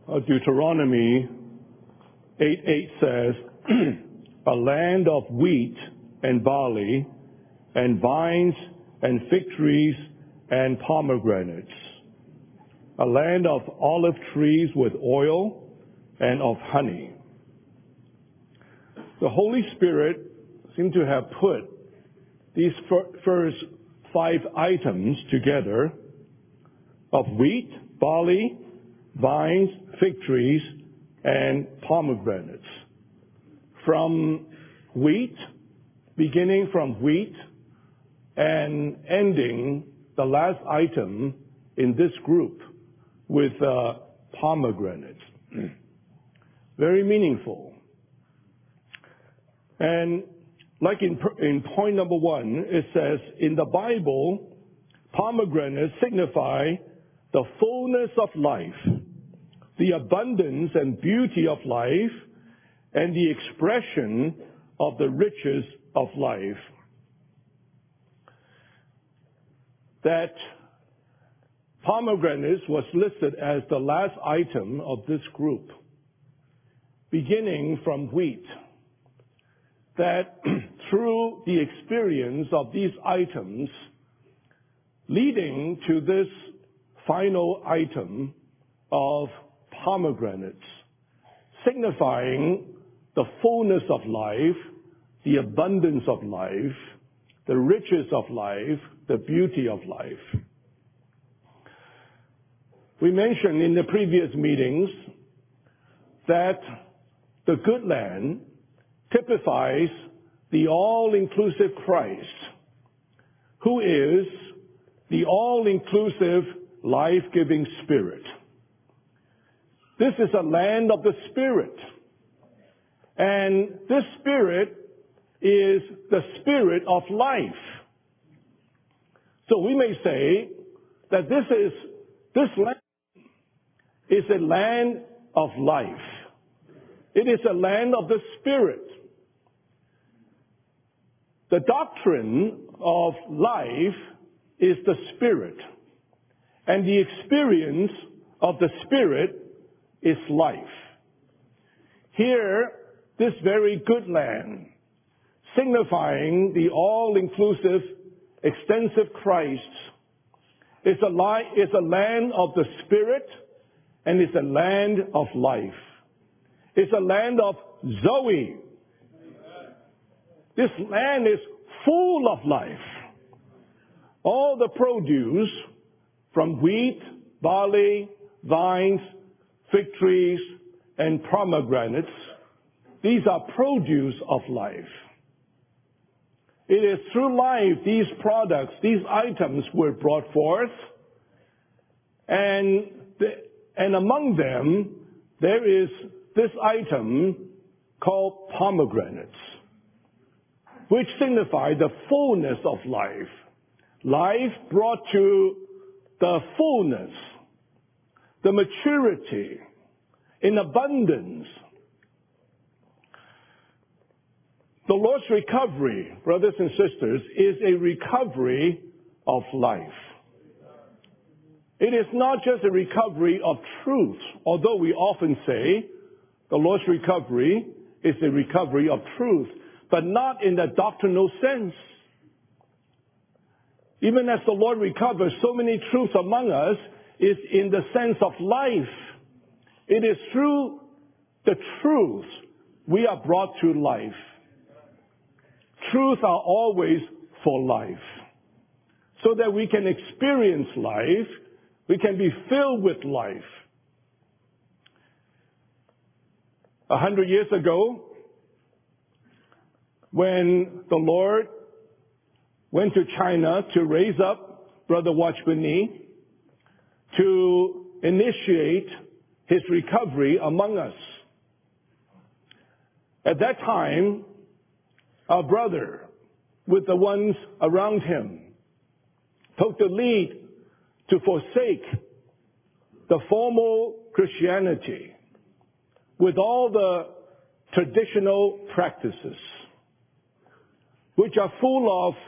Deuteronomy 8:8 says, a land of wheat and barley and vines and fig trees and pomegranates, a land of olive trees with oil and of honey. The Holy Spirit seemed to have put these first 5 items together of wheat, barley, vines, fig trees, and pomegranates. From wheat, beginning from wheat and ending the last item in this group with pomegranates. Very meaningful. And like in point number 1, it says, in the Bible, pomegranates signify the fullness of life, the abundance and beauty of life, and the expression of the riches of life. That pomegranates was listed as the last item of this group, beginning from wheat. That through the experience of these items, leading to this final item of pomegranates, signifying the fullness of life, the abundance of life, the riches of life, the beauty of life. We mentioned in the previous meetings that the good land typifies the all-inclusive Christ, who is the all-inclusive life-giving Spirit. This is a land of the Spirit. And this Spirit is the Spirit of life. So we may say that this land is a land of life. It is a land of the Spirit. The doctrine of life is the Spirit. And the experience of the Spirit is life. Here, this very good land, signifying the all-inclusive, extensive Christ, is a land of the Spirit and is a land of life. It's a land of Zoe. This land is full of life. All the produce from wheat, barley, vines, fig trees, and pomegranates, these are produce of life. It is through life these products, these items were brought forth, and among them there is this item called pomegranates, which signify the fullness of life. Life brought to the fullness, the maturity, in abundance. The Lord's recovery, brothers and sisters, is a recovery of life. It is not just a recovery of truth, although we often say the Lord's recovery is a recovery of truth, but not in the doctrinal sense. Even as the Lord recovers so many truths among us, is in the sense of life. It is through the truth we are brought to life. Truths are always for life. So that we can experience life, we can be filled with life. 100 years ago, when the Lord went to China to raise up Brother Watchman Nee, to initiate his recovery among us. At that time, our brother, with the ones around him, took the lead to forsake the formal Christianity with all the traditional practices, which are full of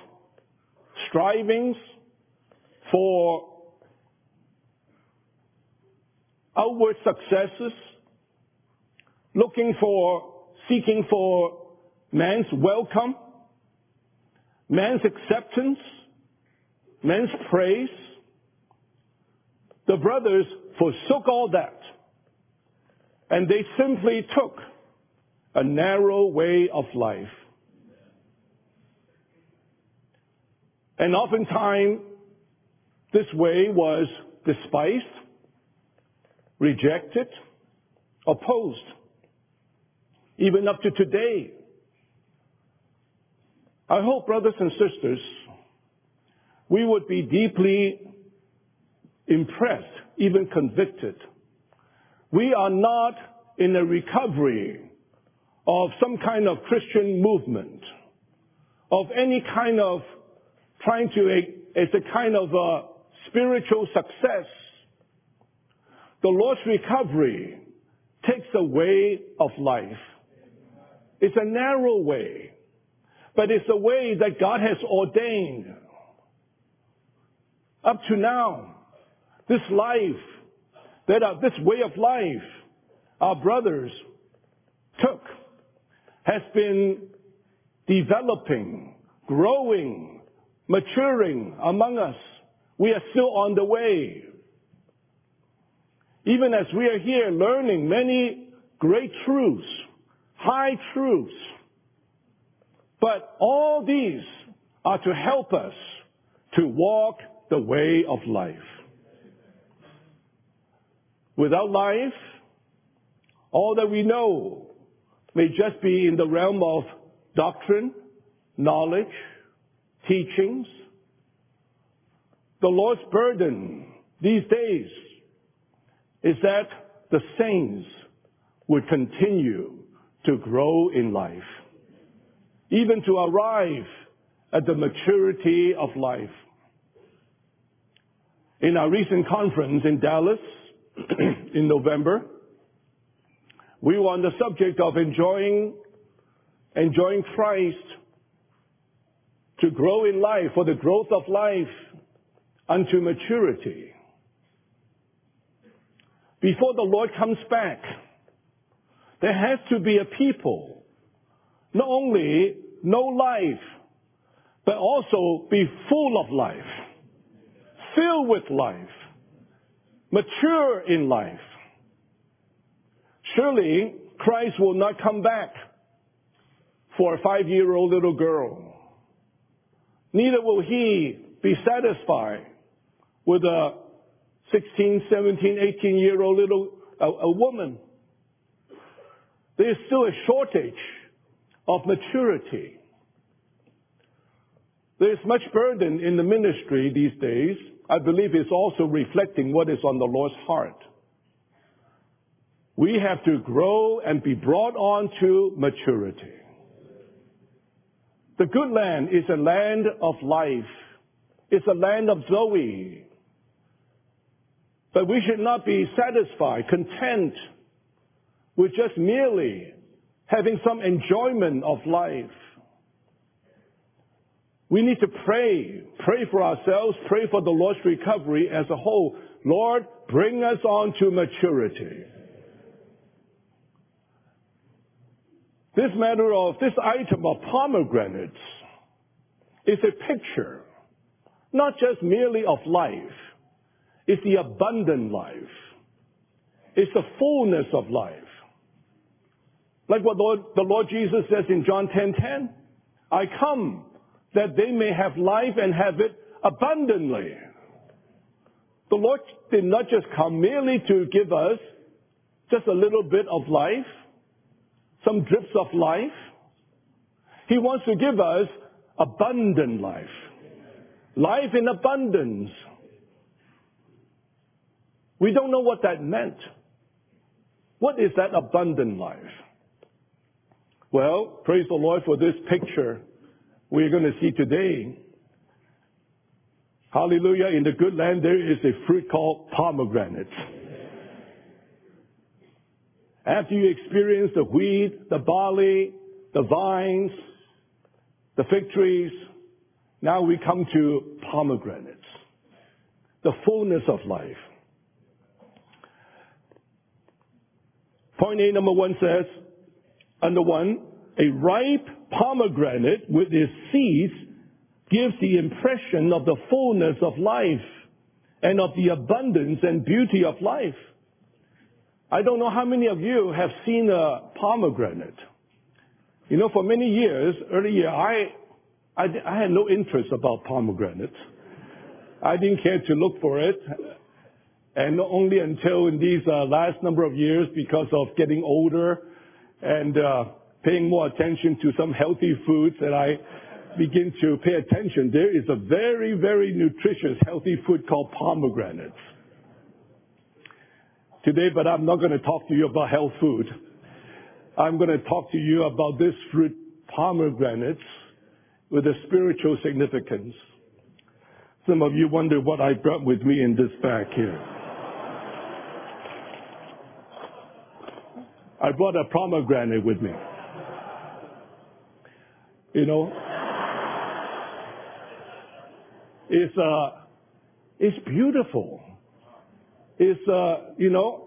strivings for outward successes, seeking for man's welcome, man's acceptance, man's praise. The brothers forsook all that, and they simply took a narrow way of life. And oftentimes, this way was despised, rejected, opposed, even up to today. I hope, brothers and sisters, we would be deeply impressed, even convicted. We are not in a recovery of some kind of Christian movement, of any kind of trying to, as a kind of a spiritual success. The Lord's recovery takes a way of life. It's a narrow way, but it's a way that God has ordained. Up to now, this way of life our brothers took has been developing, growing, maturing among us. We are still on the way. Even as we are here learning many great truths, high truths, but all these are to help us to walk the way of life. Without life, all that we know may just be in the realm of doctrine, knowledge, teachings. The Lord's burden these days is that the saints would continue to grow in life, even to arrive at the maturity of life. In our recent conference in Dallas in November, we were on the subject of enjoying Christ, to grow in life, for the growth of life unto maturity. Before the Lord comes back, there has to be a people, not only know life, but also be full of life, filled with life, mature in life. Surely, Christ will not come back for a 5-year-old little girl. Neither will He be satisfied with a 16, 17, 18-year-old a woman. There is still a shortage of maturity. There is much burden in the ministry these days. I believe it's also reflecting what is on the Lord's heart. We have to grow and be brought on to maturity. The good land is a land of life. It's a land of Zoe. But we should not be satisfied, content with just merely having some enjoyment of life. We need to pray for ourselves, pray for the Lord's recovery as a whole. Lord, bring us on to maturity. This item of pomegranates is a picture, not just merely of life. It's the abundant life. It's the fullness of life. Like what the Lord Jesus says in John 10:10, I come that they may have life and have it abundantly. The Lord did not just come merely to give us just a little bit of life, some drips of life. He wants to give us abundant life. Life in abundance. We don't know what that meant. What is that abundant life? Well, praise the Lord for this picture we're going to see today. Hallelujah. In the good land, there is a fruit called pomegranate. After you experience the wheat, the barley, the vines, the fig trees, now we come to pomegranates, the fullness of life. Point A, number 1 says, under 1, a ripe pomegranate with its seeds gives the impression of the fullness of life and of the abundance and beauty of life. I don't know how many of you have seen a pomegranate. You know, for many years, earlier, I had no interest about pomegranates. I didn't care to look for it. And only until in these last number of years, because of getting older and paying more attention to some healthy foods, that I begin to pay attention. There is a very, very nutritious, healthy food called pomegranates. Today, but I'm not going to talk to you about health food. I'm going to talk to you about this fruit, pomegranates, with a spiritual significance. Some of you wonder what I brought with me in this bag here. I brought a pomegranate with me. You know, it's beautiful. It's, you know,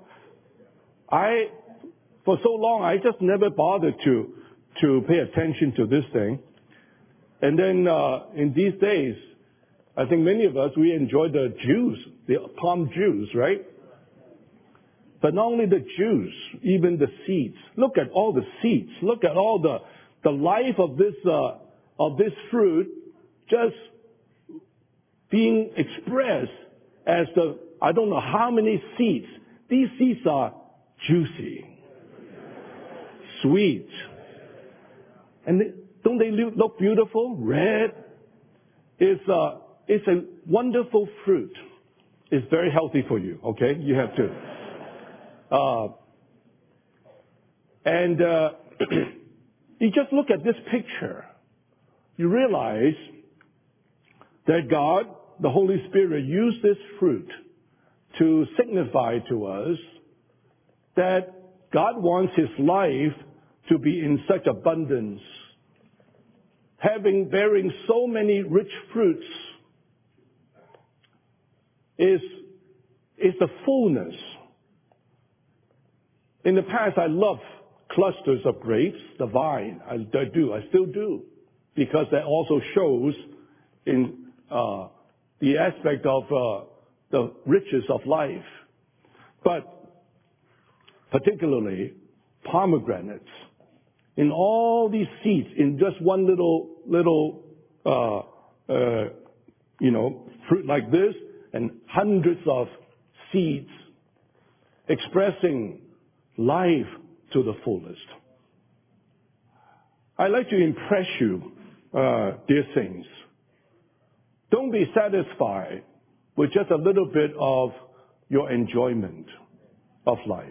for so long, I just never bothered to pay attention to this thing. And then, in these days, I think many of us, we enjoy the juice, the palm juice, right? But not only the juice, even the seeds. Look at all the seeds. Look at all the life of this fruit just being expressed as I don't know how many seeds. These seeds are juicy, sweet. And don't they look beautiful? Red. It's a wonderful fruit. It's very healthy for you, okay? You have to. You just look at this picture. You realize that God, the Holy Spirit, used this fruit to signify to us that God wants His life to be in such abundance, bearing so many rich fruits is the fullness. In the past, I loved clusters of grapes, the vine. I still do, because that also shows in the aspect of the riches of life. But particularly pomegranates, in all these seeds, in just one little fruit like this, and hundreds of seeds expressing life to the fullest. I'd like to impress you, dear saints. Don't be satisfied with just a little bit of your enjoyment of life.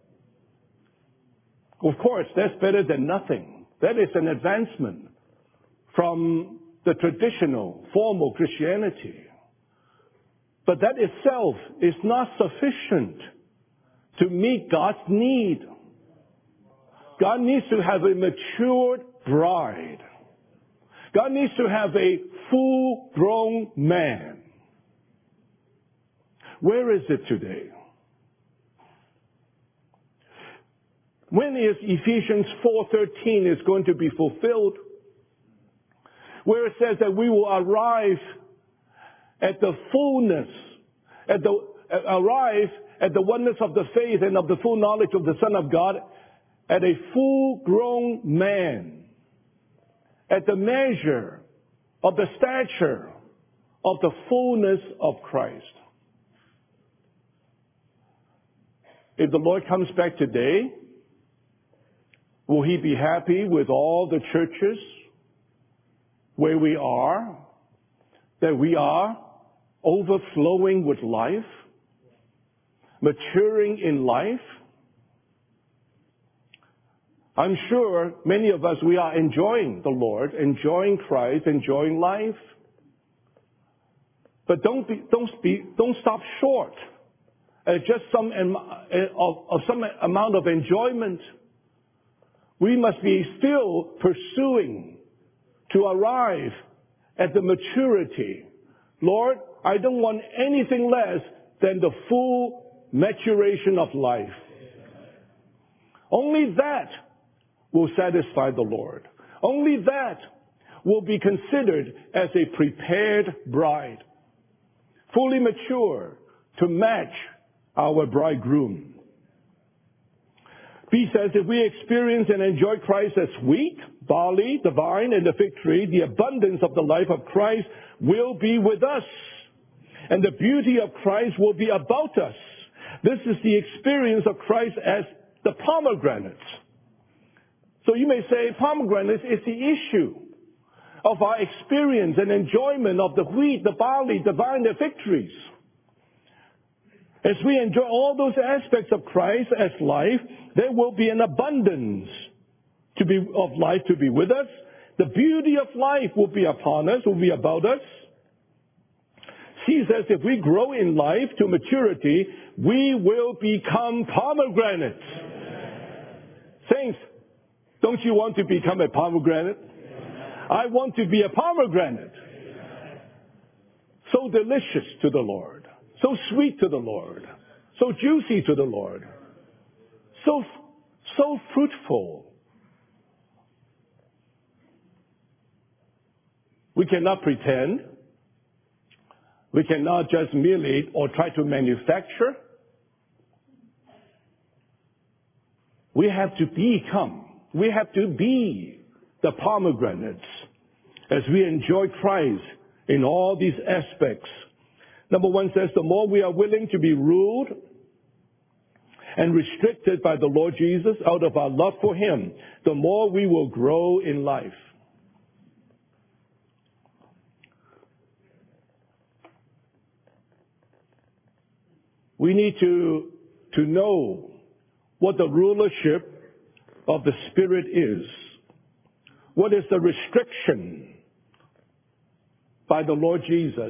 Of course, that's better than nothing. That is an advancement from the traditional, formal Christianity. But that itself is not sufficient to meet God's need. God needs to have a matured bride. God needs to have a full-grown man. Where is it today? When is Ephesians 4:13 is going to be fulfilled? Where it says that we will arrive at the fullness, arrive at the oneness of the faith and of the full knowledge of the Son of God, at a full-grown man, at the measure of the stature of the fullness of Christ. If the Lord comes back today, will He be happy with all the churches where we are, that we are overflowing with life, maturing in life? I'm sure many of us, we are enjoying the Lord, enjoying Christ, enjoying life. But don't stop short at just some amount of enjoyment. We must be still pursuing to arrive at the maturity. Lord, I don't want anything less than the full maturation of life. Only that will satisfy the Lord. Only that will be considered as a prepared bride, fully mature to match our bridegroom. B says, if we experience and enjoy Christ as wheat, barley, the vine, and the fig tree, the abundance of the life of Christ will be with us. And the beauty of Christ will be about us. This is the experience of Christ as the pomegranates. So you may say, pomegranates is the issue of our experience and enjoyment of the wheat, the barley, the vine, the fig trees. As we enjoy all those aspects of Christ as life, there will be an abundance of life to be with us. The beauty of life will be upon us, will be about us. He says if we grow in life to maturity, we will become pomegranates. Saints, don't you want to become a pomegranate? I want to be a pomegranate. So delicious to the Lord. So sweet to the Lord. So juicy to the Lord. So fruitful. We cannot pretend. We cannot just merely or try to manufacture. We have to be the pomegranates as we enjoy Christ in all these aspects. Number one says, the more we are willing to be ruled and restricted by the Lord Jesus out of our love for Him, the more we will grow in life. We need to know what the rulership of the Spirit is. What is the restriction by the Lord Jesus?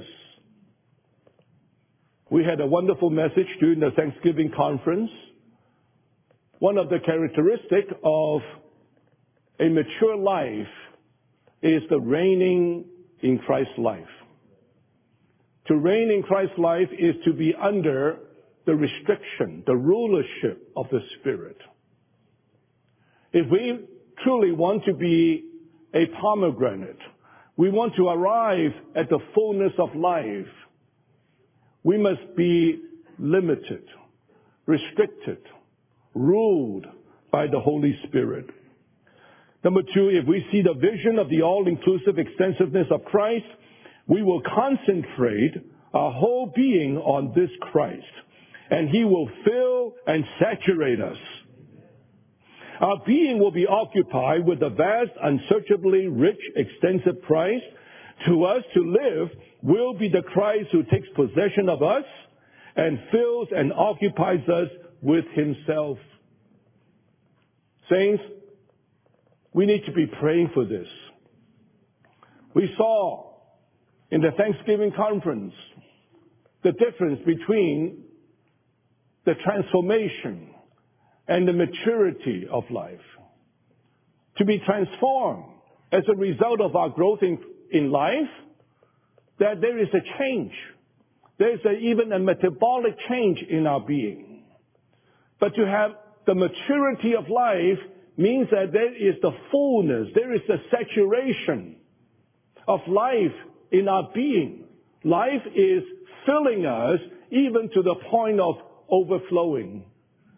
We had a wonderful message during the Thanksgiving conference. One of the characteristics of a mature life is the reigning in Christ's life. To reign in Christ's life is to be under the restriction, the rulership of the Spirit. If we truly want to be a pomegranate, we want to arrive at the fullness of life, we must be limited, restricted, ruled by the Holy Spirit. Number two, if we see the vision of the all-inclusive extensiveness of Christ, we will concentrate our whole being on this Christ, and He will fill and saturate us. Our being will be occupied with the vast, unsearchably rich, extensive Christ. To us to live will be the Christ who takes possession of us and fills and occupies us with Himself. Saints, we need to be praying for this. We saw in the Thanksgiving conference the difference between the transformation and the maturity of life. To be transformed as a result of our growth in life, that there is a change. There is even a metabolic change in our being. But to have the maturity of life means that there is the fullness, there is the saturation of life in our being. Life is filling us even to the point of overflowing.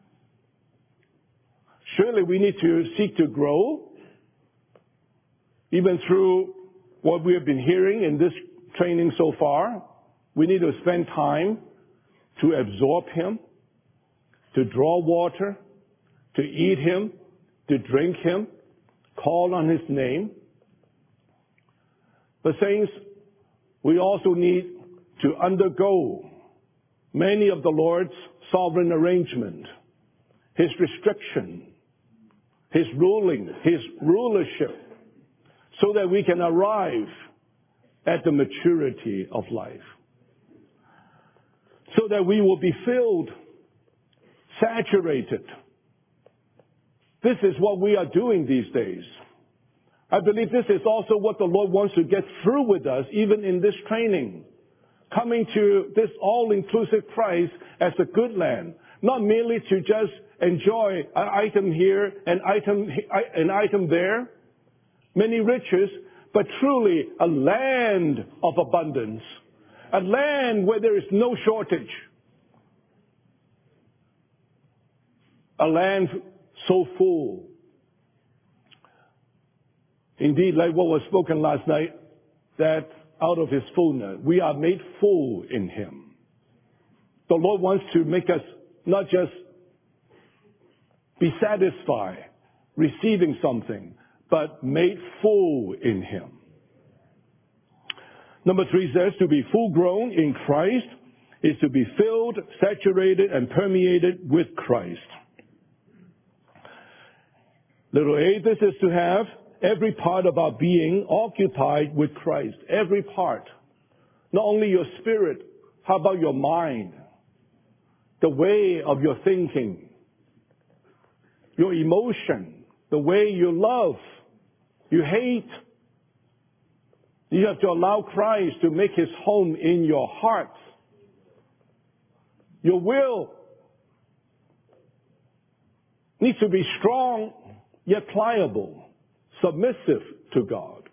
Surely we need to seek to grow, even through what we have been hearing in this training so far. We need to spend time to absorb Him, to draw water, to eat Him, to drink Him, call on His name. But saints, we also need to undergo many of the Lord's sovereign arrangement, His restriction, His ruling, His rulership, so that we can arrive at the maturity of life. So that we will be filled, saturated. This is what we are doing these days. I believe this is also what the Lord wants to get through with us, even in this training. Coming to this all-inclusive Christ as a good land, Not merely to just enjoy an item here, an item there, many riches, but truly a land of abundance, a land where there is no shortage, a land so full. Indeed, like what was spoken last night, that out of His fullness, we are made full in Him. The Lord wants to make us not just be satisfied receiving something, but made full in Him. Number 3 says to be full grown in Christ is to be filled, saturated, and permeated with Christ. Little a, this is to have every part of our being occupied with Christ. Every part. Not only your spirit, how about your mind? The way of your thinking, your emotion, the way you love, you hate. You have to allow Christ to make His home in your heart. Your will needs to be strong, yet pliable, submissive to God.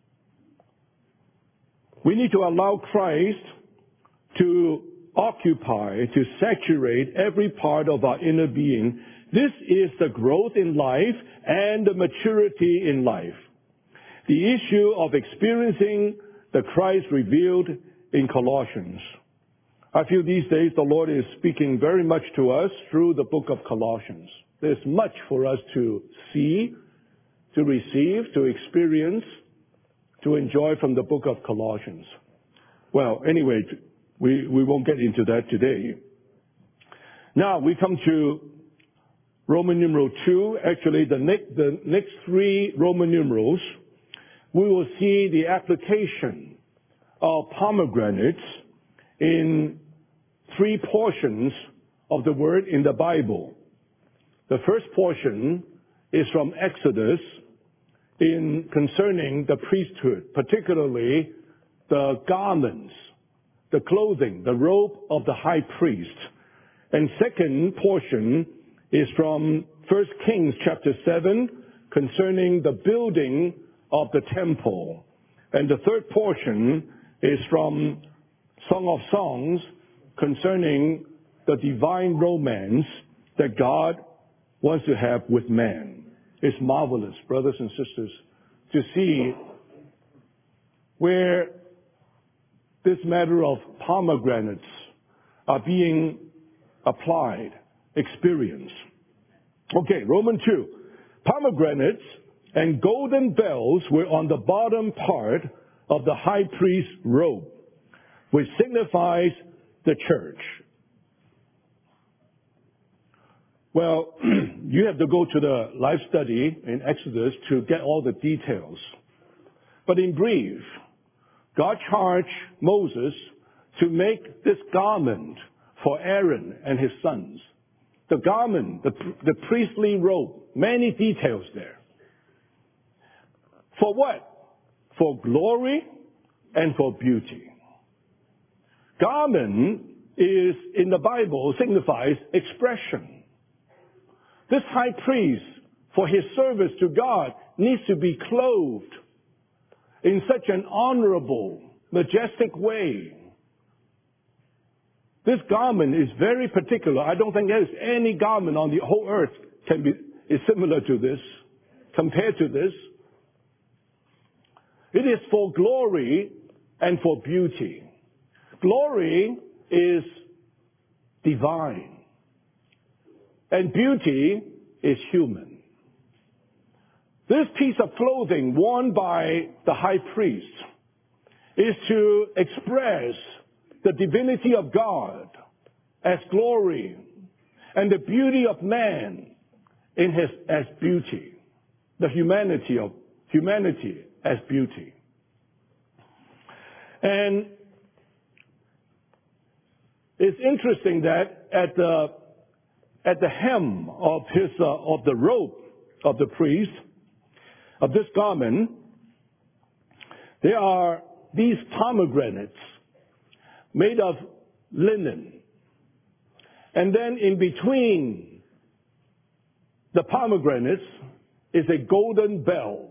We need to allow Christ to occupy, to saturate every part of our inner being. This is the growth in life and the maturity in life. The issue of experiencing the Christ revealed in Colossians. I feel these days the Lord is speaking very much to us through the book of Colossians. There's much for us to see, to receive, to experience, to enjoy from the book of Colossians. Well, anyway, we won't get into that today. Now we come to Roman numeral 2. Actually, the next 3 Roman numerals, we will see the application of pomegranates in 3 portions of the word in the Bible. The first portion is from Exodus in concerning the priesthood, particularly the garments, the clothing, the robe of the high priest. And second portion is from 1 Kings chapter 7 concerning the building of the temple. And the third portion is from Song of Songs concerning the divine romance that God wants to have with man. It's marvelous, brothers and sisters, to see where this matter of pomegranates are being applied, experienced. Okay, Romans 2. Pomegranates and golden bells were on the bottom part of the high priest's robe, which signifies the church. Well, you have to go to the life study in Exodus to get all the details. But in brief, God charged Moses to make this garment for Aaron and his sons. The garment, the priestly robe, many details there. For what? For glory and for beauty. Garment is, in the Bible, signifies expression. This high priest, for his service to God, needs to be clothed in such an honorable, majestic way. This garment is very particular. I don't think there's any garment on the whole earth is similar to this, compared to this. It is for glory and for beauty. Glory is divine, and beauty is human. This piece of clothing worn by the high priest is to express the divinity of God as glory and the beauty of man as beauty, the humanity of humanity as beauty. And it's interesting that at the hem of the robe of the priest, of this garment, there are these pomegranates made of linen. And then in between the pomegranates is a golden bell.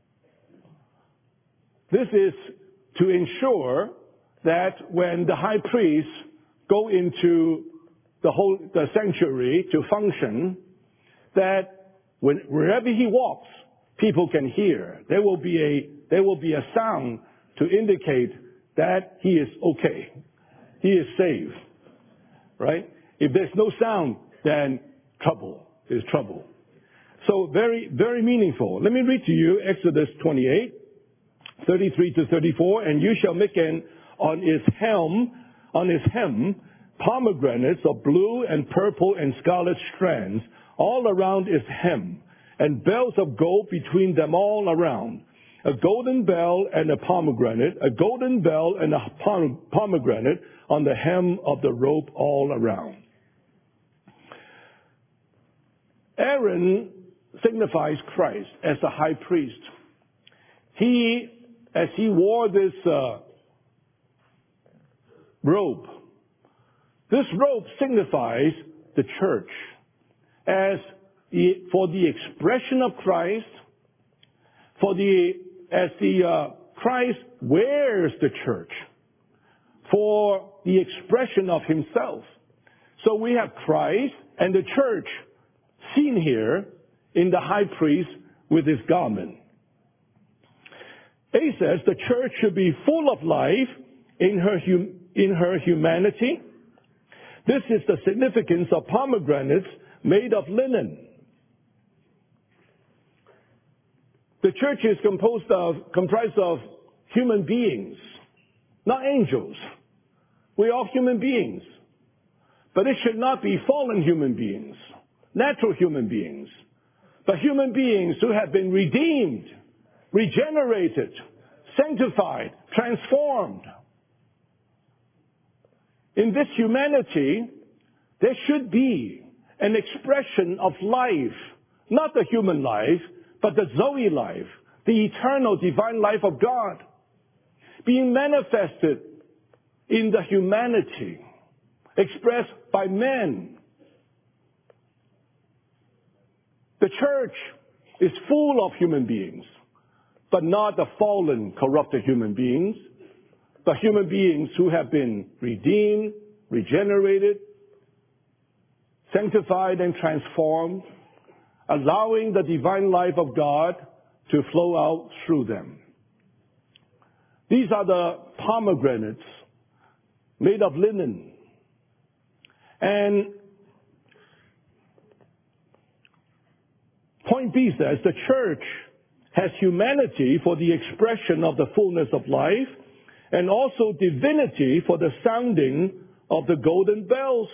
This is to ensure that when the high priests go into the sanctuary to function, that wherever he walks, people can hear. There will be a sound to indicate that he is okay. He is safe. Right? If there's no sound, then there's trouble. So very, very meaningful. Let me read to you Exodus 28, 33 to 34. And you shall make on his hem, pomegranates of blue and purple and scarlet strands all around his hem, and bells of gold between them all around. A golden bell and a pomegranate, a golden bell and a pomegranate on the hem of the robe all around. Aaron signifies Christ as the high priest. As he wore this robe, this robe signifies the church for the expression of Christ, Christ wears the church for the expression of himself. So we have Christ and the church seen here in the high priest with his garment. He says the church should be full of life in her humanity. This is the significance of pomegranates made of linen. The church is comprised of human beings, not angels. We are human beings. But it should not be fallen human beings, natural human beings, but human beings who have been redeemed, regenerated, sanctified, transformed. In this humanity, there should be an expression of life, not the human life, but the Zoe life, the eternal divine life of God, being manifested in the humanity, expressed by men. The church is full of human beings, but not the fallen, corrupted human beings, but human beings who have been redeemed, regenerated, sanctified, and transformed, allowing the divine life of God to flow out through them. These are the pomegranates made of linen. And point B says the church has humanity for the expression of the fullness of life, and also divinity for the sounding of the golden bells.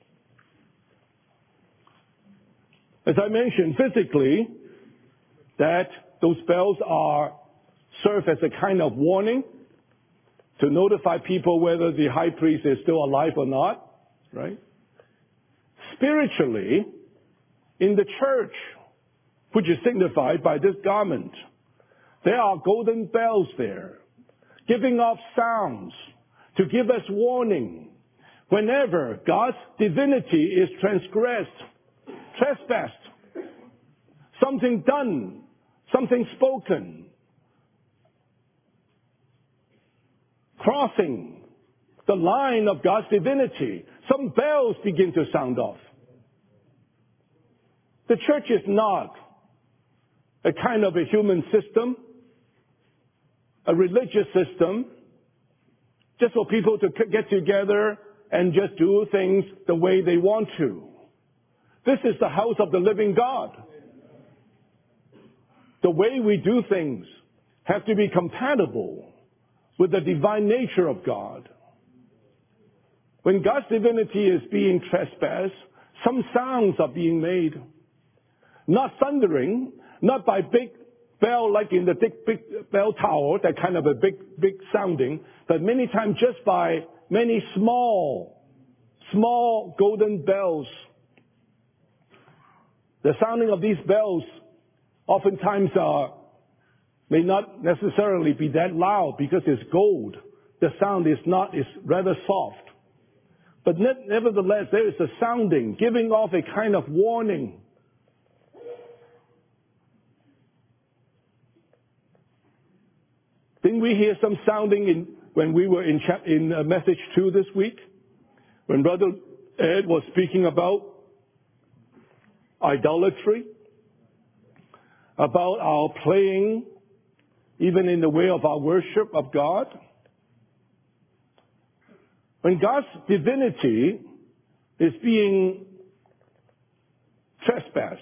As I mentioned, physically, that those bells serve as a kind of warning to notify people whether the high priest is still alive or not, right? Spiritually, in the church, which is signified by this garment, there are golden bells there, giving off sounds to give us warning whenever God's divinity is transgressed, trespassed, something done, something spoken, crossing the line of God's divinity, some bells begin to sound off. The church is not a kind of a human system, a religious system, just for people to get together and just do things the way they want to. This is the house of the living God. The way we do things have to be compatible with the divine nature of God. When God's divinity is being trespassed, some sounds are being made. Not thundering, not by big bell like in the big bell tower, that kind of a big sounding, but many times just by many small golden bells. The sounding of these bells oftentimes may not necessarily be that loud because it's gold. The sound is rather soft. But nevertheless, there is a sounding, giving off a kind of warning. Didn't we hear some sounding when we were in message 2 this week? When Brother Ed was speaking about idolatry, about our playing, even in the way of our worship of God. When God's divinity is being trespassed,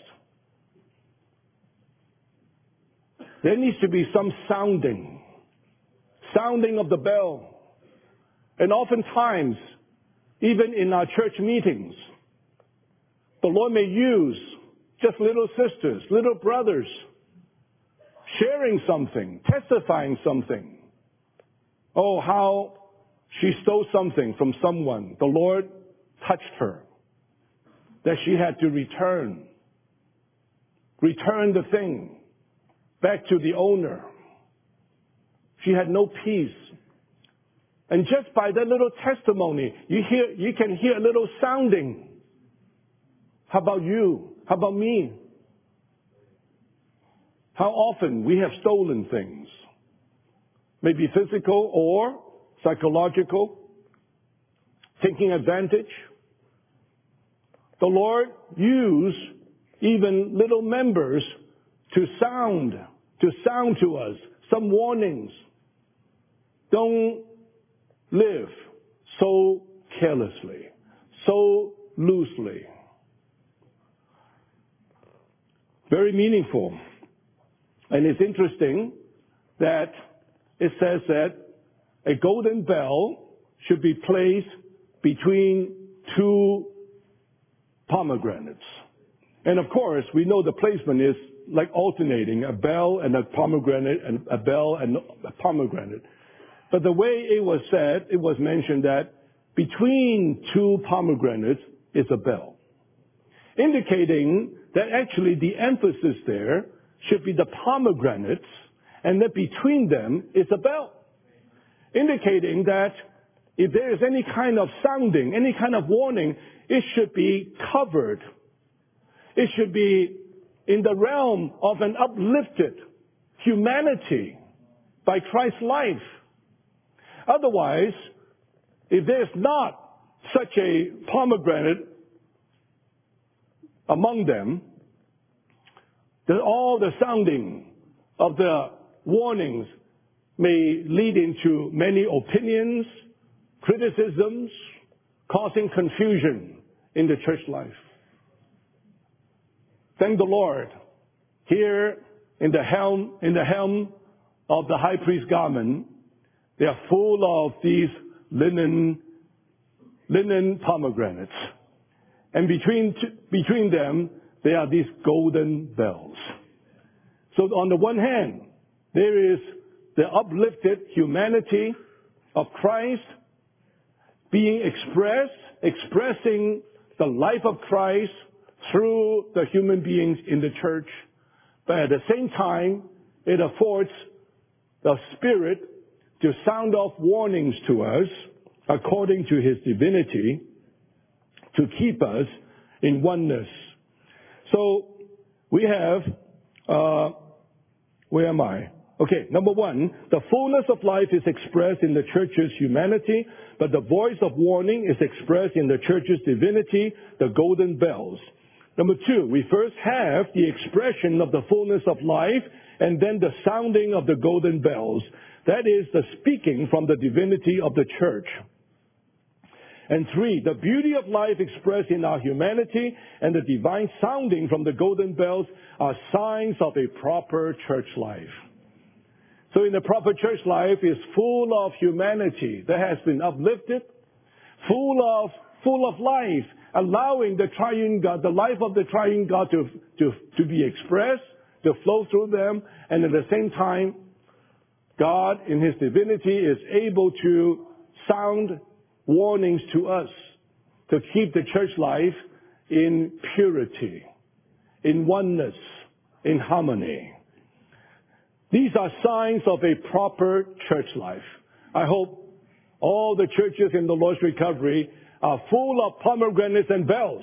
there needs to be some sounding of the bell. And oftentimes, even in our church meetings, the Lord may use just little sisters, little brothers, sharing something, testifying something. Oh, how she stole something from someone. The Lord touched her, that she had to return the thing back to the owner. She had no peace. And just by that little testimony, you can hear a little sounding. How about you? How about me? How often we have stolen things, maybe physical or psychological, taking advantage. The Lord used even little members to sound to us some warnings. Don't live so carelessly, so loosely. Very meaningful. And it's interesting that it says that a golden bell should be placed between 2 pomegranates. And of course, we know the placement is like alternating, a bell and a pomegranate, and a bell and a pomegranate. But the way it was said, it was mentioned that between 2 pomegranates is a bell, indicating that actually the emphasis there should be the pomegranates, and that between them is a bell, indicating that if there is any kind of sounding, any kind of warning, it should be covered. It should be in the realm of an uplifted humanity by Christ's life. Otherwise, if there's not such a pomegranate among them, then all the sounding of the warnings may lead into many opinions, criticisms, causing confusion in the church life. Thank the Lord. Here in the helm of the high priest's garment, they are full of these linen pomegranates. And between them, there are these golden bells. So on the one hand, there is the uplifted humanity of Christ being expressing the life of Christ through the human beings in the church. But at the same time, it affords the Spirit to sound off warnings to us according to His divinity to keep us in oneness. So we have, where am I? Okay, number 1, the fullness of life is expressed in the church's humanity, but the voice of warning is expressed in the church's divinity, the golden bells. Number 2, we first have the expression of the fullness of life, and then the sounding of the golden bells. That is the speaking from the divinity of the church. And 3, the beauty of life expressed in our humanity and the divine sounding from the golden bells are signs of a proper church life. So in the proper church life is full of humanity that has been uplifted, full of life, allowing the triune God, the life of the triune God to be expressed, to flow through them, and at the same time, God in His divinity is able to sound warnings to us to keep the church life in purity, in oneness, in harmony. These are signs of a proper church life. I hope all the churches in the Lord's Recovery are full of pomegranates and bells.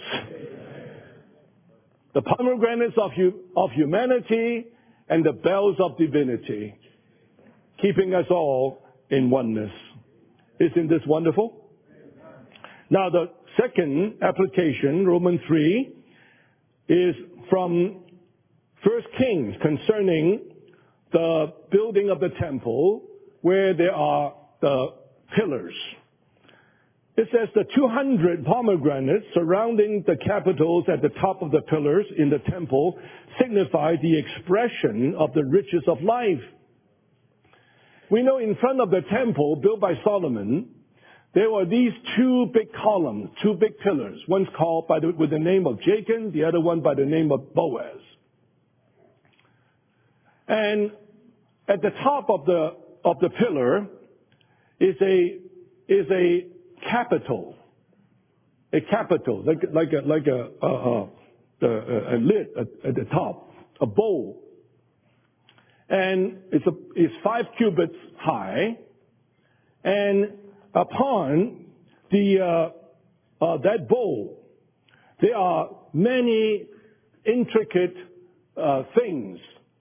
The pomegranates of humanity and the bells of divinity, keeping us all in oneness. Isn't this wonderful? Now the second application, Romans 3, is from 1 Kings concerning the building of the temple where there are the pillars. It says the 200 pomegranates surrounding the capitals at the top of the pillars in the temple signify the expression of the riches of life. We know in front of the temple built by Solomon, there were these two big columns, two big pillars. One's called with the name of Jachin, the other one by the name of Boaz. And at the top of the pillar is a capital, like a lid at the top, a bowl, and it's 5 cubits high, and upon that bowl there are many intricate things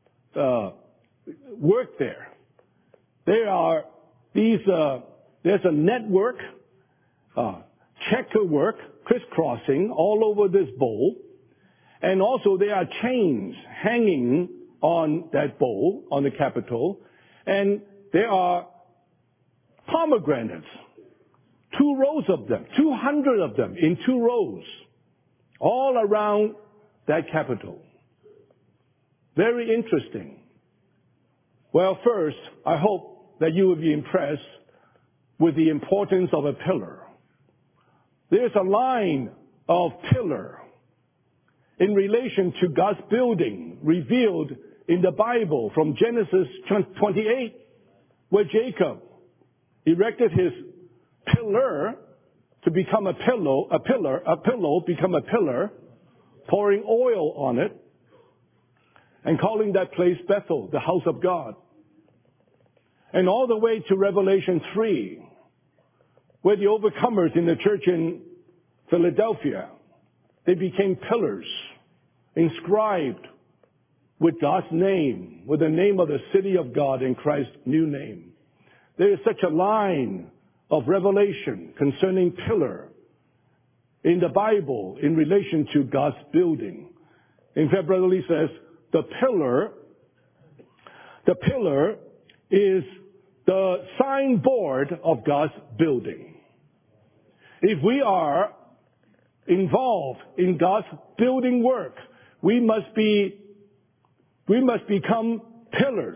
work there. There are these. There's a network, checker work, crisscrossing all over this bowl, and also there are chains hanging on that bowl, on the capital, and there are pomegranates, 2 rows of them, 200 of them in 2 rows, all around that capital. Very interesting. Well, first, I hope that you will be impressed with the importance of a pillar. There's a line of pillar in relation to God's building revealed in the Bible from Genesis 28, where Jacob erected his pillar to become a pillow become a pillar, pouring oil on it, and calling that place Bethel, the house of God. And all the way to Revelation 3, where the overcomers in the church in Philadelphia, they became pillars, inscribed with God's name, with the name of the city of God in Christ's new name. There is such a line of revelation concerning pillar in the Bible in relation to God's building. In fact, Brother Lee says, the pillar is the signboard of God's building. If we are involved in God's building work, we must become pillars.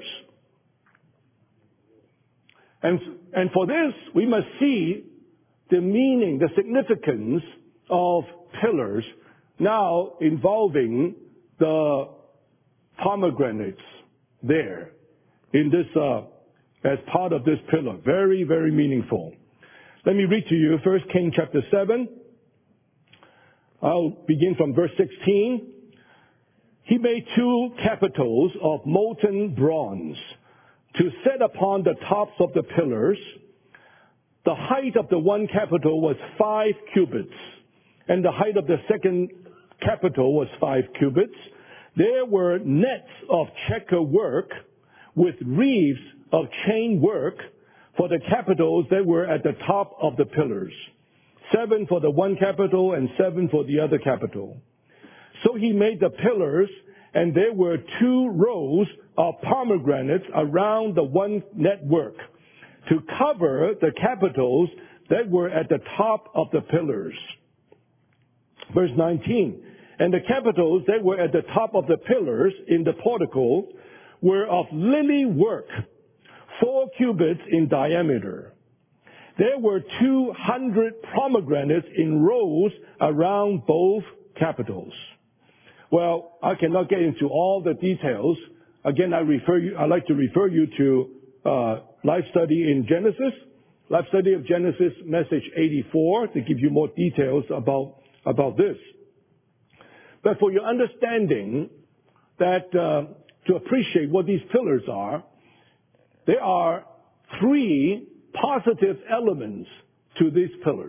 And for this, we must see the meaning, the significance of pillars now involving the pomegranates there in this, as part of this pillar. Very, very meaningful. Let me read to you 1 Kings chapter 7. I'll begin from verse 16. He made 2 capitals of molten bronze to set upon the tops of the pillars. The height of the one capital was 5 cubits, and the height of the second capital was 5 cubits. There were nets of checker work with wreaths of chain work for the capitals that were at the top of the pillars. 7 for the one capital and 7 for the other capital. So he made the pillars, and there were 2 rows of pomegranates around the one network to cover the capitals that were at the top of the pillars. Verse 19. And the capitals that were at the top of the pillars in the portico were of lily work, 4 cubits in diameter. There were 200 pomegranates in rows around both capitals. Well, I cannot get into all the details. Again, I'd like to refer you to Life Study in Genesis, Life Study of Genesis, message 84, to give you more details about this. But for your understanding that to appreciate what these pillars are, there are 3 positive elements to these pillars.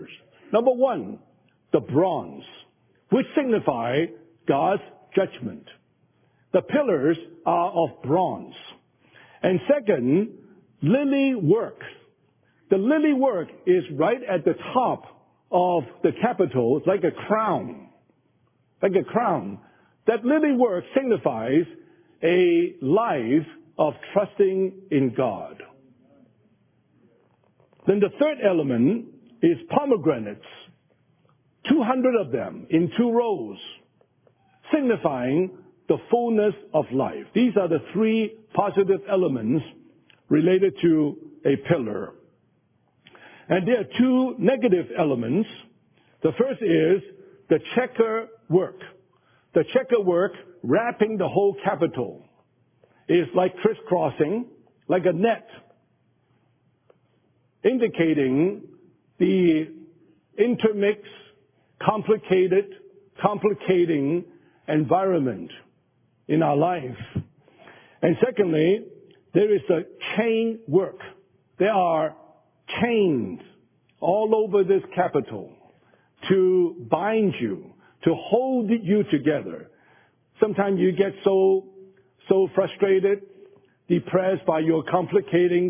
Number one, the bronze, which signify God's judgment. The pillars are of bronze. And second, lily work. The lily work is right at the top of the Capitol. It's like a crown. Like a crown. That lily work signifies a life of trusting in God. Then the third element is pomegranates. 200 of them in 2 rows, signifying the fullness of life. These are the 3 positive elements related to a pillar. And there are 2 negative elements. The first is the checker work. The checker work wrapping the whole Capitol is like crisscrossing, like a net, indicating the intermixed, complicating environment in our life. And secondly, there is a chain work. There are chains all over this Capitol to bind you, to hold you together. Sometimes you get so frustrated, depressed by your complicating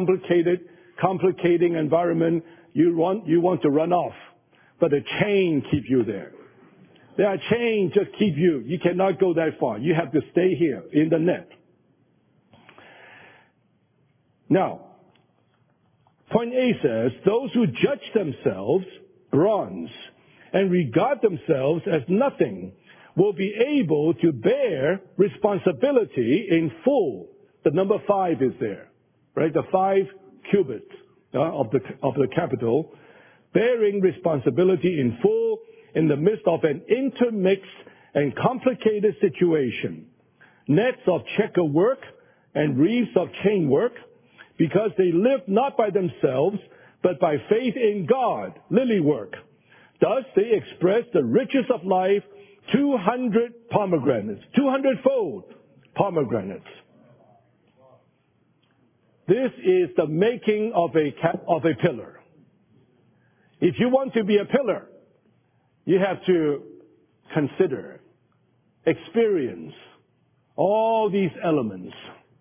environment, you want to run off. But the chain keep you there. There are chains just keep you. You cannot go that far. You have to stay here in the net. Now, point A says, those who judge themselves, bronze, and regard themselves as nothing will be able to bear responsibility in full. The number 5 is there, right? The 5 cubits of the Capitol, bearing responsibility in full in the midst of an intermixed and complicated situation. Nets of checker work and wreaths of chain work, because they live not by themselves, but by faith in God, lily work. Thus they express the riches of life, 200 pomegranates, 200-fold pomegranates. This is the making of a pillar. If you want to be a pillar, you have to consider, experience all these elements.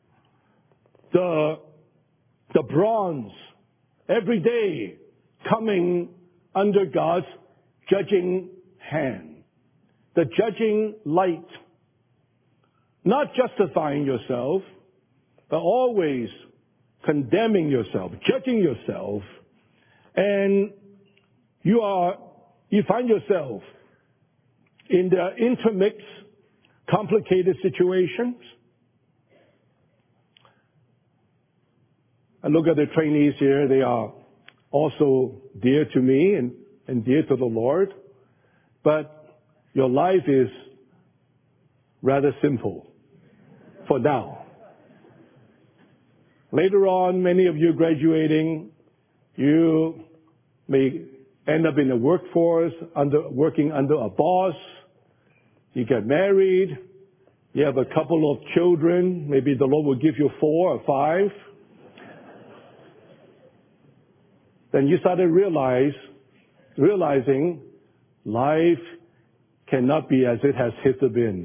The bronze, every day coming under God's judging hand. The judging light. Not justifying yourself, but always condemning yourself, judging yourself, and you find yourself in the intermixed, complicated situations. I look at the trainees here, they are also dear to me and dear to the Lord, but your life is rather simple for now. Later on, many of you graduating, you may end up in the workforce, working under a boss. You get married. You have a couple of children. Maybe the Lord will give you 4 or 5. Then you started realizing life cannot be as it has hitherto been.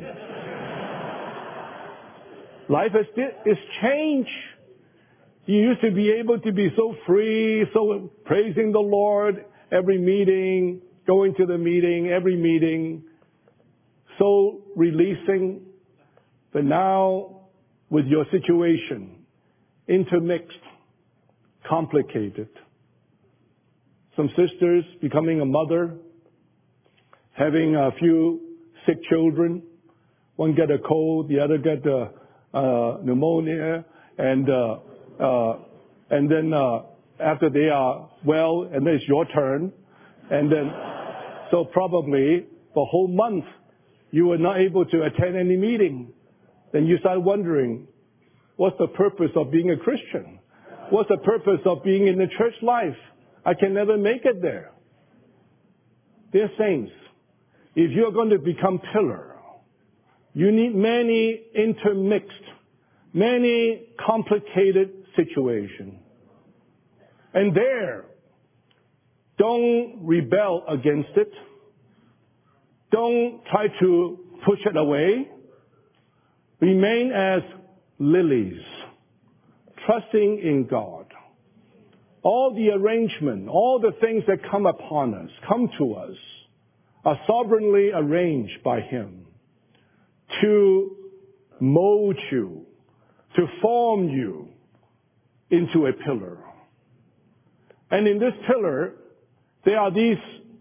Life is changed. You used to be able to be so free, so praising the Lord every meeting, going to the meeting, every meeting, so releasing. But now, with your situation, intermixed, complicated. Some sisters becoming a mother, having a few sick children. One get a cold, the other get pneumonia, and then after they are well, and then it's your turn, and then so probably for a whole month you were not able to attend any meeting. Then you start wondering, what's the purpose of being a Christian? What's the purpose of being in the church life? I can never make it there. Dear saints, if you're going to become pillar, you need many intermixed, many complicated situations. And there, Don't rebel against it. Don't try to push it away. Remain as lilies, trusting in God. All the arrangement, all the things that come upon us, come to us, are sovereignly arranged by Him to mold you, to form you into a pillar. And in this pillar, there are these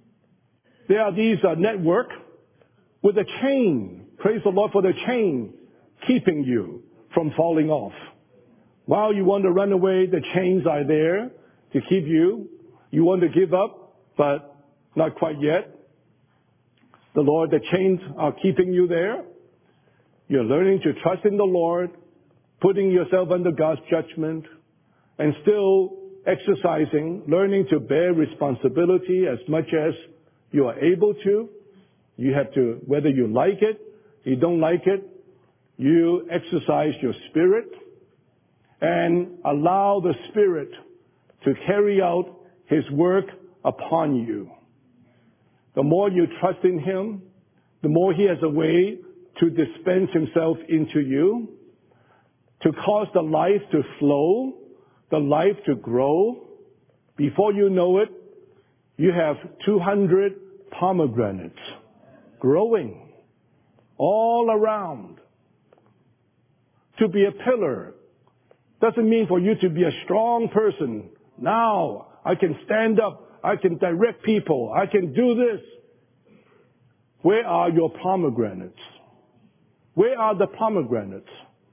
network with a chain. Praise the Lord for the chain keeping you from falling off. While you want to run away, the chains are there to keep you. You want to give up, but not quite yet. The chains are keeping you there. You're learning to trust in the Lord, putting yourself under God's judgment, and still exercising, learning to bear responsibility as much as you are able to. You have to, whether you like it, you don't like it, you exercise your spirit and allow the Spirit to carry out His work upon you. The more you trust in Him, the more He has a way to dispense Himself into you, to cause the life to flow, the life to grow. Before you know it, you have 200 pomegranates growing all around. To be a pillar doesn't mean for you to be a strong person. Now I can stand up, I can direct people, I can do this. Where are your pomegranates? Where are the pomegranates?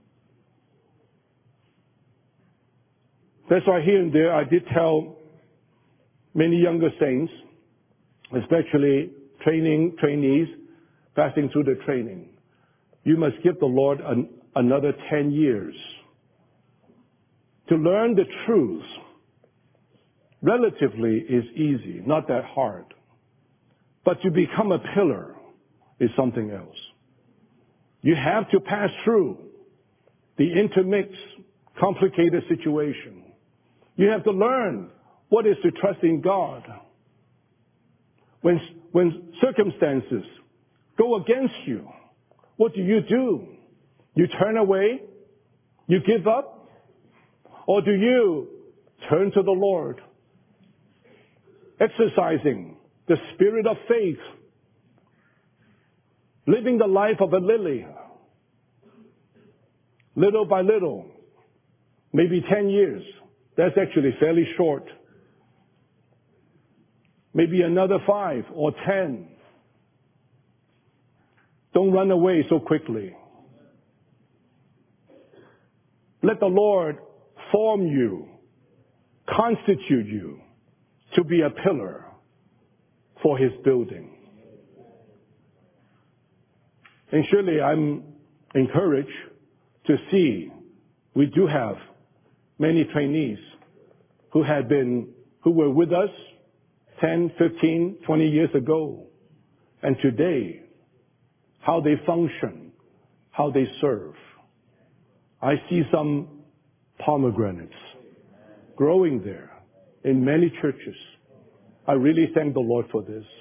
That's why here and there I did tell many younger saints, especially trainees, passing through the training, you must give the Lord another 10 years to learn the truth. Relatively is easy, not that hard. But to become a pillar is something else. You have to pass through the intermix, complicated situation. You have to learn what is to trust in God. When circumstances go against you, what do? You turn away? You give up? Or do you turn to the Lord, exercising the spirit of faith, living the life of a lily, little by little, maybe 10 years. That's actually fairly short. Maybe another 5 or 10. Don't run away so quickly. Let the Lord form you, constitute you to be a pillar for His building. And surely I'm encouraged to see we do have many trainees who were with us 10, 15, 20 years ago. And today, how they function, how they serve. I see some pomegranates growing there in many churches. I really thank the Lord for this.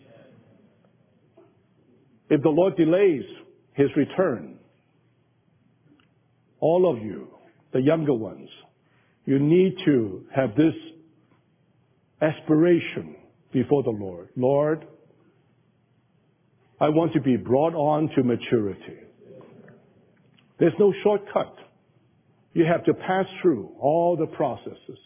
If the Lord delays His return, all of you, the younger ones, you need to have this aspiration before the Lord. Lord, I want to be brought on to maturity. There's no shortcut. You have to pass through all the processes.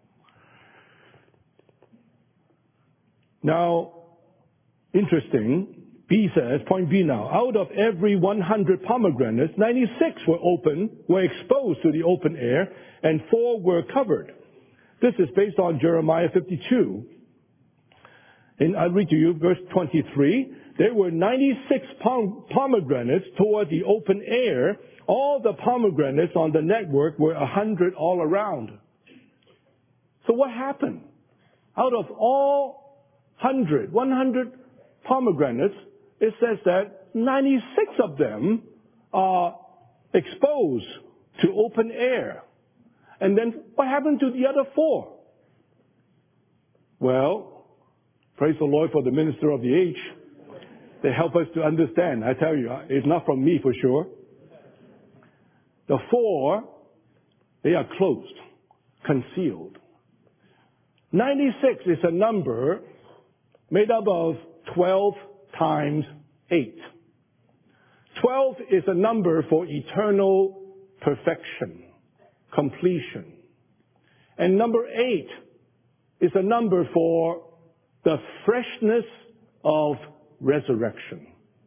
Now, interesting, B says, point B now, out of every 100 pomegranates, 96 were exposed to the open air, and 4 were covered. This is based on Jeremiah 52. And I'll read to you verse 23. There were 96 pomegranates toward the open air. All the pomegranates on the network were 100 all around. So what happened? Out of all 100 pomegranates, it says that 96 of them are exposed to open air. And then what happened to the other 4? Well, Praise the Lord for the minister of the age. They help us to understand. I tell you, it's not from me for sure. The 4, they are closed, concealed. 96 is a number made up of 12 times 8. 12 is a number for eternal perfection, completion. And number 8 is a number for the freshness of resurrection.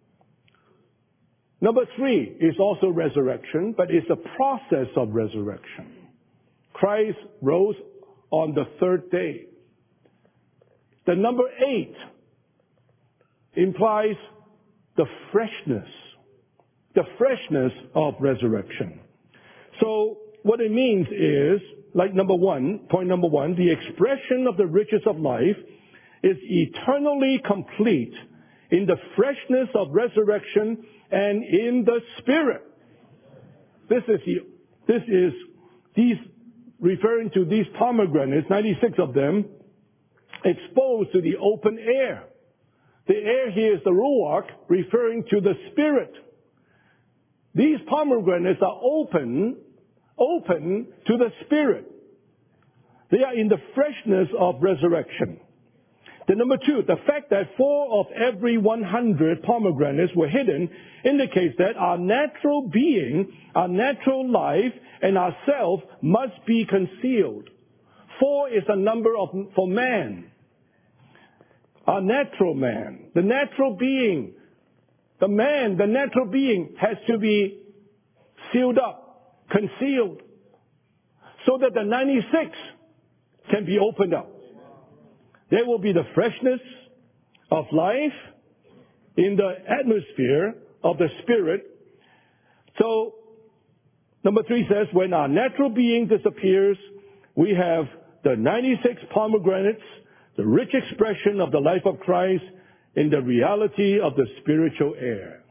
Number 3 is also resurrection, but it's a process of resurrection. Christ rose on the 3rd day. The number 8 implies the freshness of resurrection. So what it means is, like point number one, the expression of the riches of life is eternally complete in the freshness of resurrection and in the Spirit. This is these referring to these pomegranates, 96 of them, exposed to the open air. The air here is the ruach, referring to the Spirit. These pomegranates are open to the Spirit. They are in the freshness of resurrection. The number 2, the fact that 4 of every 100 pomegranates were hidden indicates that our natural being, our natural life, and ourself must be concealed. 4 is a number for man. Our natural man, the natural being, the natural being has to be sealed up, concealed, so that the 96 can be opened up. There will be the freshness of life in the atmosphere of the Spirit. So, number 3 says, when our natural being disappears, we have the 96 pomegranates, the rich expression of the life of Christ in the reality of the spiritual air.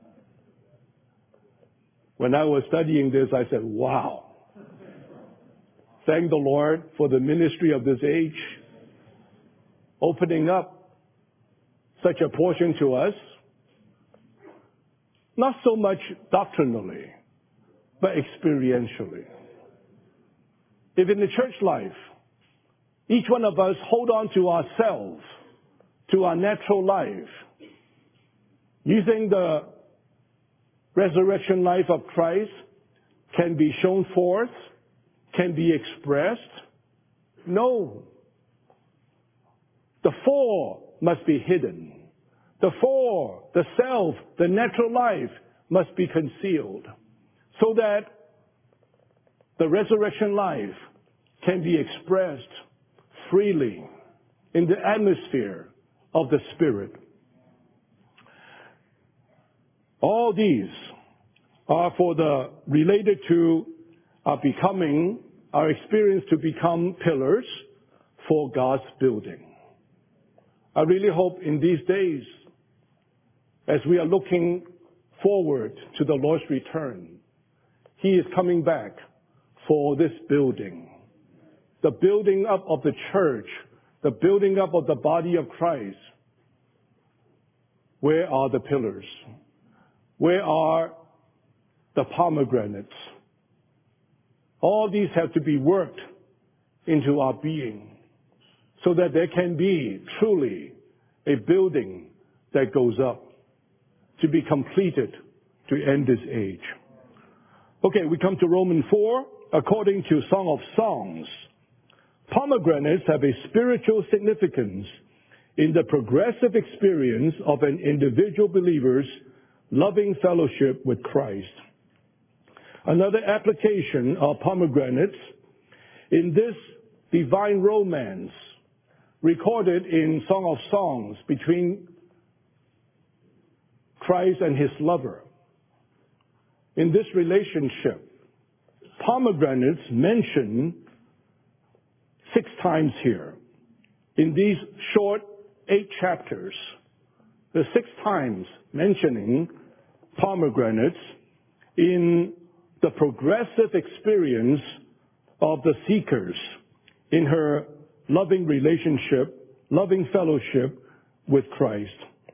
When I was studying this, I said, wow. Thank the Lord for the ministry of this age, opening up such a portion to us, not so much doctrinally, but experientially. If in the church life, each one of us hold on to ourselves, to our natural life, using the resurrection life of Christ can be shown forth, can be expressed? No. The 4 must be hidden. The 4, the self, the natural life, must be concealed so that the resurrection life can be expressed freely in the atmosphere of the Spirit. All these are related to our experience to become pillars for God's building. I really hope in these days, as we are looking forward to the Lord's return, He is coming back for this building. The building up of the church, the building up of the body of Christ. Where are the pillars? Where are the pomegranates? All these have to be worked into our being so that there can be truly a building that goes up to be completed to end this age. Okay, we come to Romans 4. According to Song of Songs, pomegranates have a spiritual significance in the progressive experience of an individual believer's loving fellowship with Christ. Another application of pomegranates in this divine romance recorded in Song of Songs between Christ and his lover. In this relationship, pomegranates mentioned 6 times here. In these short 8 chapters, the 6 times mentioning pomegranates in the progressive experience of the seekers in her loving relationship, loving fellowship with Christ.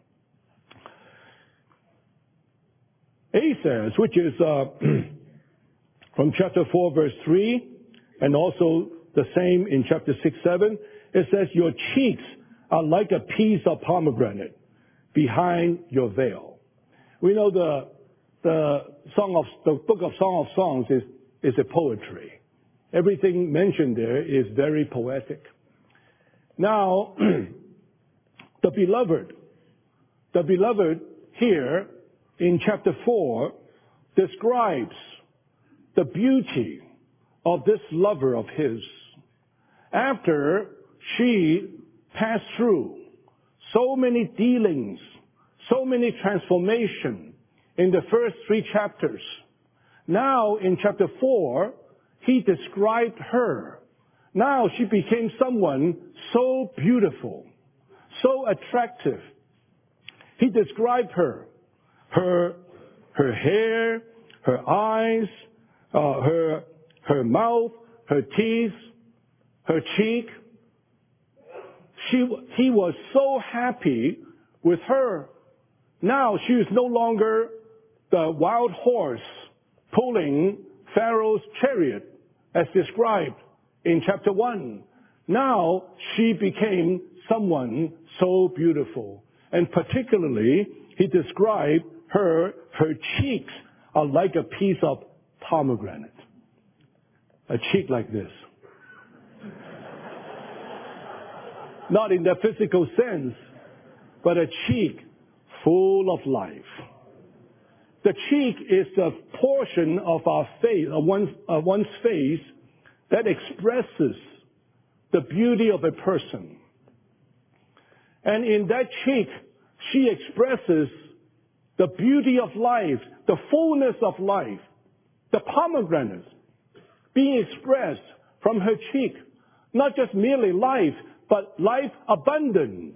Asaph, which is from chapter 4, verse 3, and also the same in chapter 6, 7, it says, your cheeks are like a piece of pomegranate behind your veil. We know the book of Song of Songs is a poetry. Everything mentioned there is very poetic. Now, the beloved here in chapter 4 describes the beauty of this lover of his. After she passed through so many dealings, so many transformations in the first 3 chapters, now in chapter 4, he described her. Now she became someone so beautiful, so attractive. He described her hair, her eyes, her mouth, her teeth, her cheek. He was so happy with her. Now she is no longer the wild horse pulling Pharaoh's chariot as described in chapter 1. Now she became someone so beautiful. And particularly, he described her cheeks are like a piece of pomegranate. A cheek like this. Not in the physical sense, but a cheek full of life. The cheek is the portion of our face, one's face, that expresses the beauty of a person. And in that cheek, she expresses the beauty of life, the fullness of life, the pomegranate being expressed from her cheek. Not just merely life, but life abundant.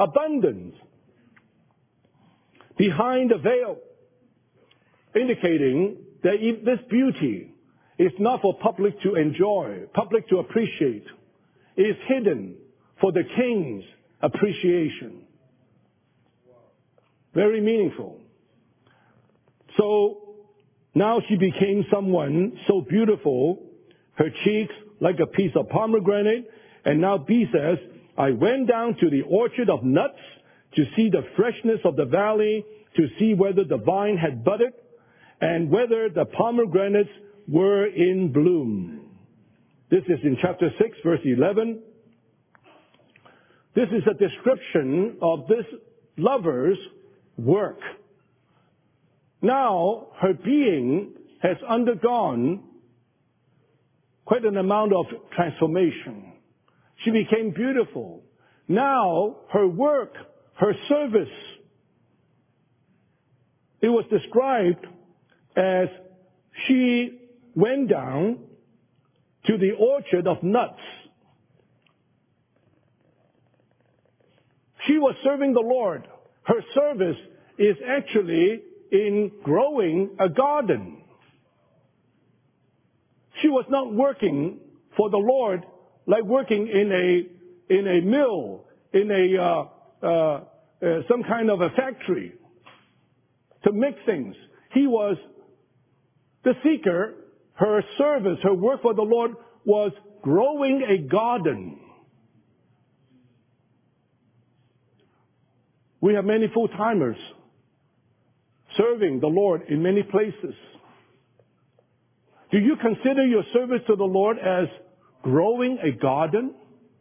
Behind the veil, indicating that this beauty is not for public to enjoy, public to appreciate. It is hidden for the king's appreciation. Very meaningful. So now she became someone so beautiful, her cheeks like a piece of pomegranate. And now B says, I went down to the orchard of nuts to see the freshness of the valley, to see whether the vine had budded, and whether the pomegranates were in bloom. This is in chapter 6, verse 11. This is a description of this lover's work. Now, her being has undergone quite an amount of transformation. She became beautiful. Now, her work, her service, it was described as she went down to the orchard of nuts. She was serving the Lord. Her service is actually in growing a garden. She was not working for the Lord like working in a mill, in some kind of a factory to make things. He was the seeker. Her service, her work for the Lord was growing a garden. We have many full-timers serving the Lord in many places. Do you consider your service to the Lord as growing a garden?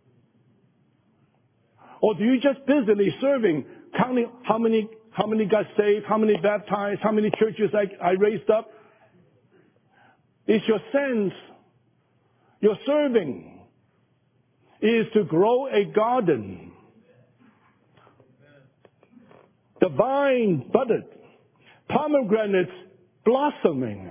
Or do you just busily serving, counting how many got saved, how many baptized, how many churches I raised up? Is your sense, your serving, is to grow a garden. The vine budded, pomegranates blossoming.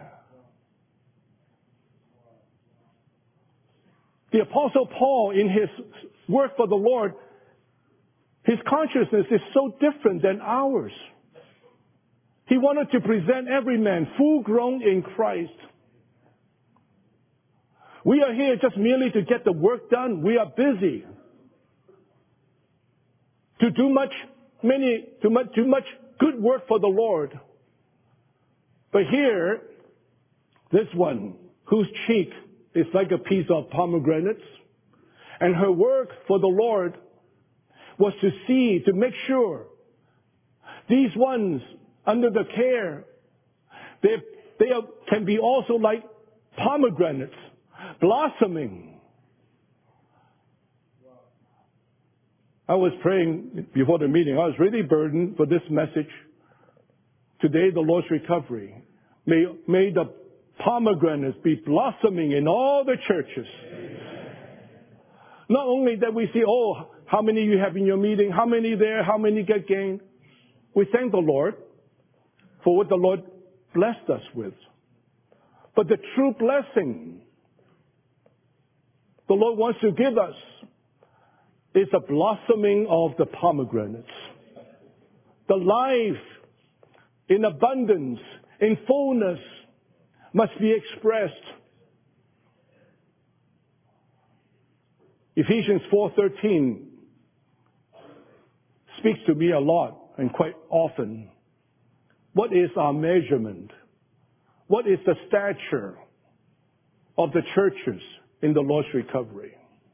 The Apostle Paul, in his work for the Lord, his consciousness is so different than ours. He wanted to present every man full grown in Christ. We are here just merely to get the work done. We are busy. to do much good work for the Lord. But here, this one, whose cheek is like a piece of pomegranates, and her work for the Lord was to make sure these ones under the care, can be also like pomegranates, blossoming. I was praying before the meeting. I was really burdened for this message. Today, the Lord's recovery. May the pomegranates be blossoming in all the churches. Amen. Not only that we see, how many you have in your meeting, how many there, how many get gained. We thank the Lord for what the Lord blessed us with. But the true blessing the Lord wants to give us is a blossoming of the pomegranates. The life in abundance, in fullness, must be expressed. Ephesians 4:13 speaks to me a lot and quite often. What is our measurement? What is the stature of the churches in the Lord's recovery?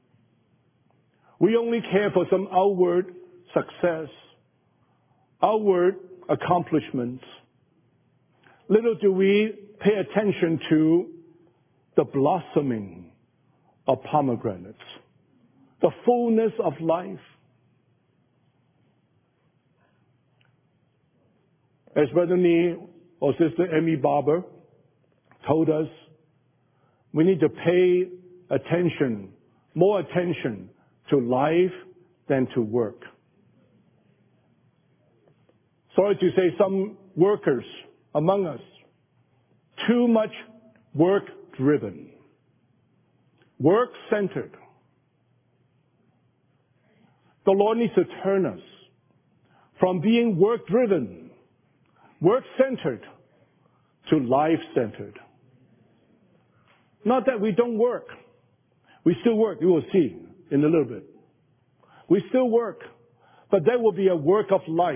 We only care for some outward success, outward accomplishments. Little do we pay attention to the blossoming of pomegranates, the fullness of life. As Brother Nee or Sister Emmy Barber told us, we need to pay attention, more attention to life than to work. Sorry to say, some workers among us, too much work-driven, work-centered. The Lord needs to turn us from being work-driven, work-centered, to life-centered. Not that we don't work. We still work. You will see in a little bit. We still work, but there will be a work of life.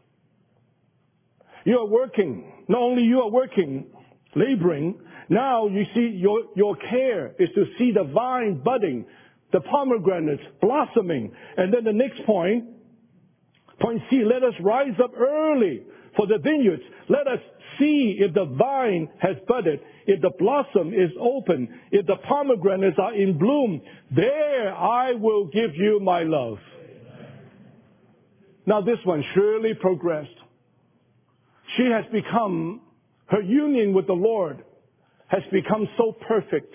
You are working. Not only you are working, laboring, now you see your care is to see the vine budding, the pomegranates blossoming. And then the next point C, let us rise up early for the vineyards. Let us see if the vine has budded, if the blossom is open, if the pomegranates are in bloom. There I will give you my love. Now this one surely progressed. She has become, her union with the Lord has become so perfect,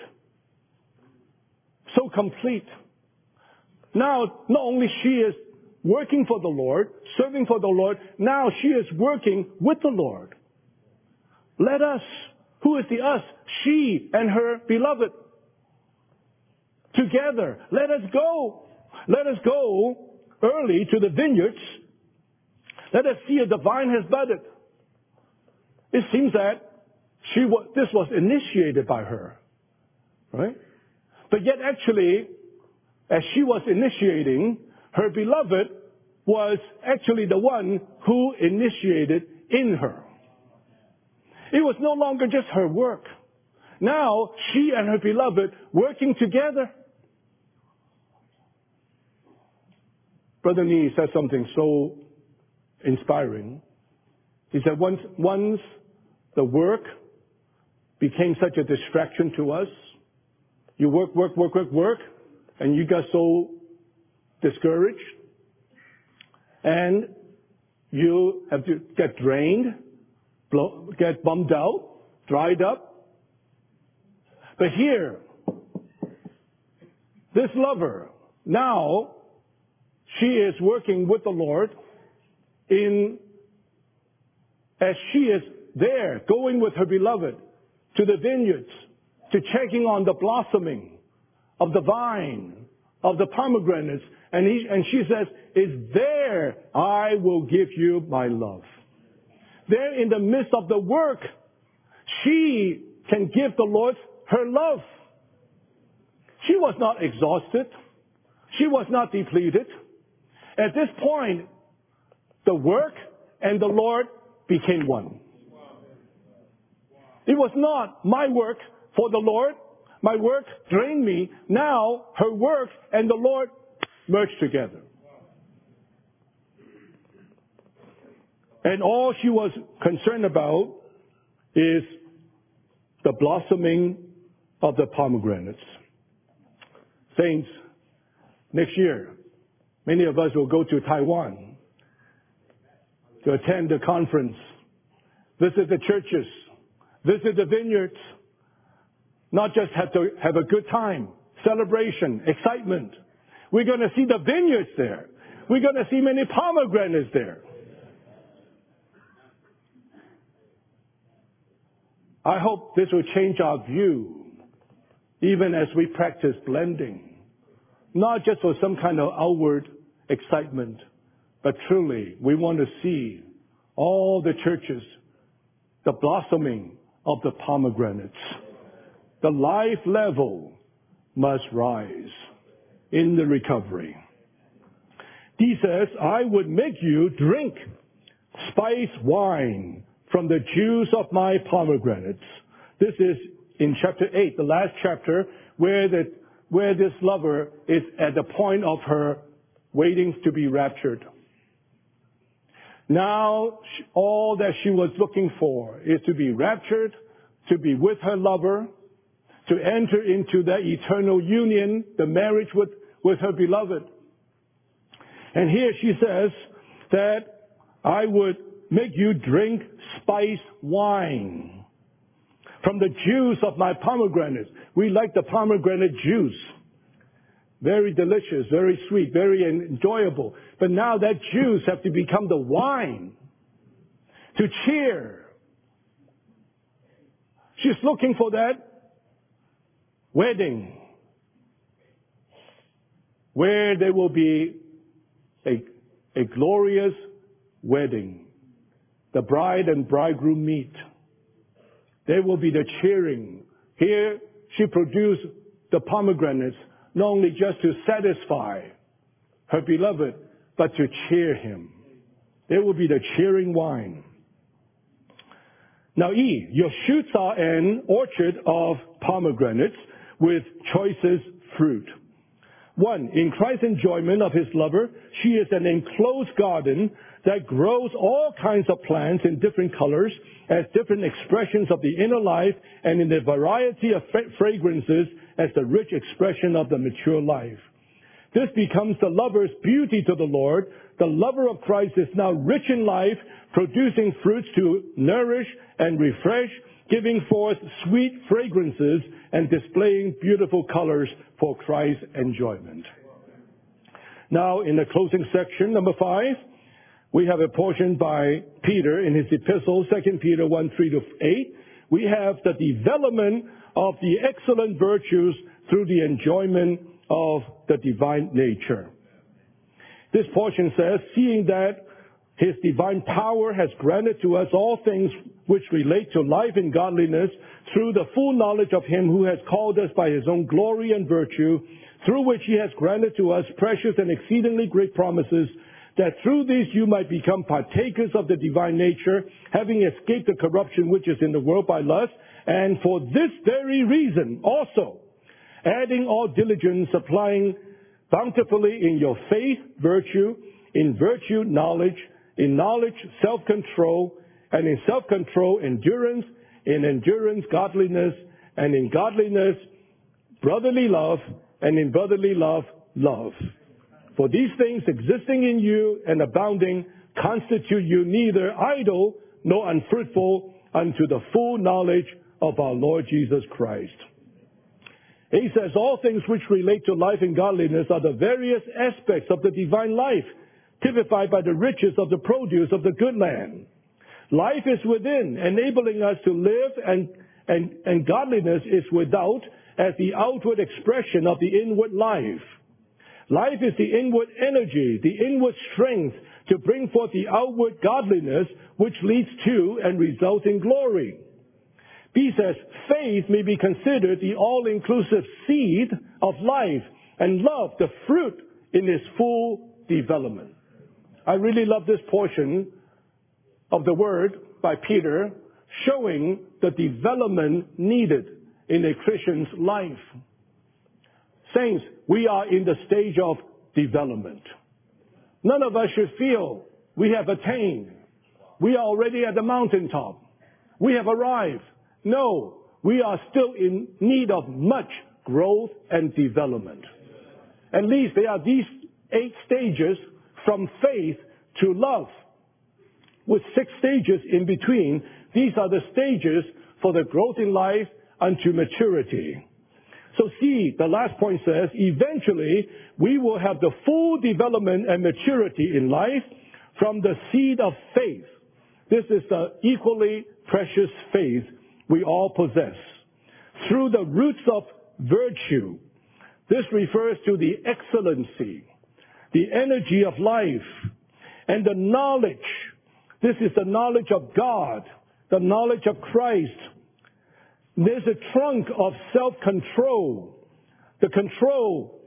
so complete. Now, not only she is working for the Lord, serving for the Lord, now she is working with the Lord. Let us, who is the us? She and her beloved. Together, let us go. Let us go early to the vineyards. Let us see if the vine has budded. It seems that this was initiated by her, right? But yet actually, as she was initiating, her beloved was actually the one who initiated in her. It was no longer just her work. Now, she and her beloved working together. Brother Nee said something so inspiring. He said, once the work became such a distraction to us, you work, and you got so discouraged, and you have to get drained, get bummed out, dried up. But here, this lover, now, she is working with the Lord as she is there, going with her beloved to the vineyards, to checking on the blossoming of the vine, of the pomegranates. And she says, "Is there I will give you my love." There in the midst of the work, she can give the Lord her love. She was not exhausted. She was not depleted. At this point, the work and the Lord became one. It was not my work for the Lord. My work drained me. Now her work and the Lord merged together. And all she was concerned about is the blossoming of the pomegranates. Saints, next year, many of us will go to Taiwan to attend the conference, visit the churches, visit the vineyards, not just have a good time, celebration, excitement. We're going to see the vineyards there. We're going to see many pomegranates there. I hope this will change our view, even as we practice blending. Not just for some kind of outward excitement, but truly we want to see all the churches, the blossoming of the pomegranates. The life level must rise in the recovery. He says, I would make you drink spiced wine from the juice of my pomegranates. This is in chapter 8, the last chapter, where this lover is at the point of her waiting to be raptured. Now, all that she was looking for is to be raptured, to be with her lover, to enter into that eternal union, the marriage with her beloved. And here she says that I would make you drink spiced wine from the juice of my pomegranates. We like the pomegranate juice. Very delicious, very sweet, very enjoyable. But now that juice has to become the wine to cheer. She's looking for that wedding where there will be a glorious wedding. The bride and bridegroom meet. There will be the cheering. Here she produced the pomegranates not only just to satisfy her beloved, but to cheer him. There will be the cheering wine. Now Eve, your shoots are an orchard of pomegranates with choicest fruit. 1, in Christ's enjoyment of his lover, she is an enclosed garden that grows all kinds of plants in different colors as different expressions of the inner life and in the variety of fragrances as the rich expression of the mature life. This becomes the lover's beauty to the Lord. The lover of Christ is now rich in life, producing fruits to nourish and refresh, giving forth sweet fragrances and displaying beautiful colors for Christ's enjoyment. Now, in the closing section, number 5, we have a portion by Peter in his epistle, 2 Peter 1:3-8. We have the development of the excellent virtues through the enjoyment of the divine nature. This portion says, seeing that his divine power has granted to us all things which relate to life and godliness through the full knowledge of him who has called us by his own glory and virtue, through which he has granted to us precious and exceedingly great promises, that through these you might become partakers of the divine nature, having escaped the corruption which is in the world by lust, and for this very reason also, adding all diligence, supplying bountifully in your faith, virtue, in virtue, knowledge, in knowledge, self-control, and in self-control, endurance, in endurance, godliness, and in godliness, brotherly love, and in brotherly love, love. For these things existing in you and abounding constitute you neither idle nor unfruitful unto the full knowledge of our Lord Jesus Christ. He says all things which relate to life and godliness are the various aspects of the divine life, typified by the riches of the produce of the good land. Life is within, enabling us to live, and godliness is without as the outward expression of the inward life. Life is the inward energy, the inward strength to bring forth the outward godliness which leads to and results in glory. B says, faith may be considered the all-inclusive seed of life, and love the fruit in its full development. I really love this portion of the word by Peter showing the development needed in a Christian's life. Saints, we are in the stage of development. None of us should feel we have attained. We are already at the mountaintop. We have arrived. No, we are still in need of much growth and development. At least there are these 8 stages from faith to love, with 6 stages in between. These are the stages for the growth in life unto maturity. So see, the last point says, eventually we will have the full development and maturity in life from the seed of faith. This is the equally precious faith we all possess. Through the roots of virtue. This refers to the excellency, the energy of life, and the knowledge. This is the knowledge of God, the knowledge of Christ. There's a trunk of self-control. The control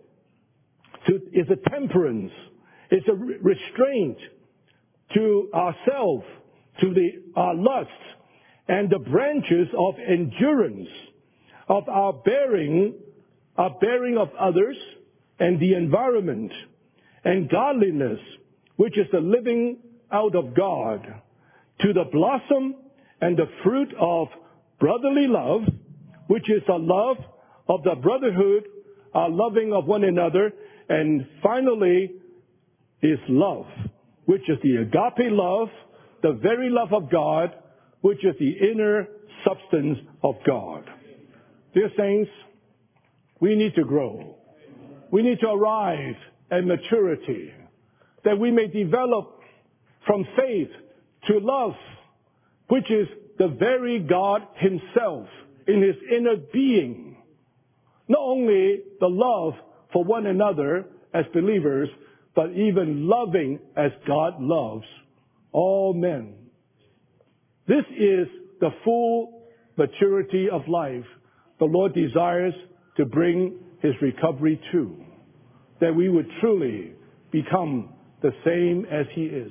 is a temperance. It's a restraint to ourselves, to our lusts, and the branches of endurance, of our bearing of others and the environment, and godliness, which is the living out of God, to the blossom and the fruit of brotherly love, which is the love of the brotherhood, our loving of one another, and finally is love, which is the agape love, the very love of God, which is the inner substance of God. Dear saints, we need to grow. We need to arrive at maturity, that we may develop from faith to love, which is the very God Himself in His inner being. Not only the love for one another as believers, but even loving as God loves all men. This is the full maturity of life the Lord desires to bring His recovery to, that we would truly become the same as He is.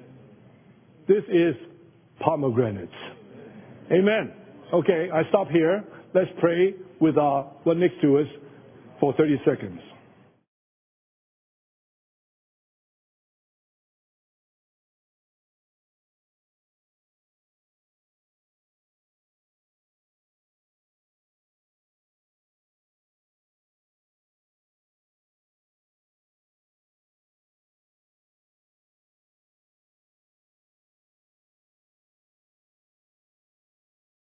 This is pomegranates. Amen. Okay, I stop here. Let's pray with one next to us for 30 seconds.